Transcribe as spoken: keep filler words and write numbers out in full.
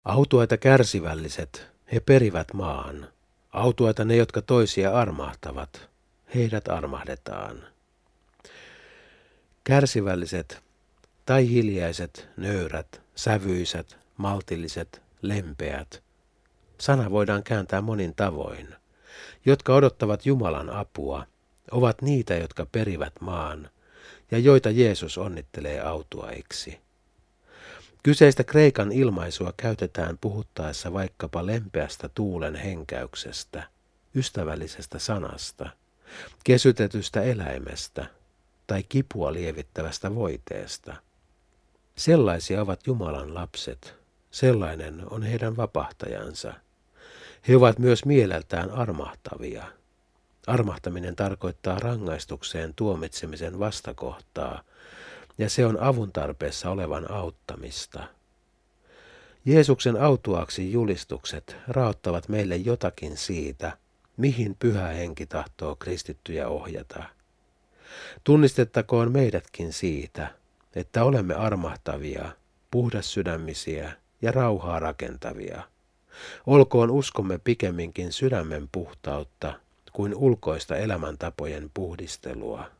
Autuaita kärsivälliset, he perivät maan. Autuaita ne, jotka toisia armahtavat, heidät armahdetaan. Kärsivälliset tai hiljaiset, nöyrät, sävyisät, maltilliset, lempeät. Sana voidaan kääntää monin tavoin. Jotka odottavat Jumalan apua, ovat niitä, jotka perivät maan, ja joita Jeesus onnittelee autuaiksi. Kyseistä kreikan ilmaisua käytetään puhuttaessa vaikkapa lempeästä tuulen henkäyksestä, ystävällisestä sanasta, kesytetystä eläimestä tai kipua lievittävästä voiteesta. Sellaisia ovat Jumalan lapset, sellainen on heidän vapahtajansa. He ovat myös mieleltään armahtavia. Armahtaminen tarkoittaa rangaistukseen tuomitsemisen vastakohtaa, ja se on avun tarpeessa olevan auttamista. Jeesuksen autuaaksi julistukset raottavat meille jotakin siitä, mihin Pyhä Henki tahtoo kristittyjä ohjata. Tunnistettakoon meidätkin siitä, että olemme armahtavia, puhdassydämisiä ja rauhaa rakentavia. Olkoon uskomme pikemminkin sydämen puhtautta kuin ulkoista elämäntapojen puhdistelua.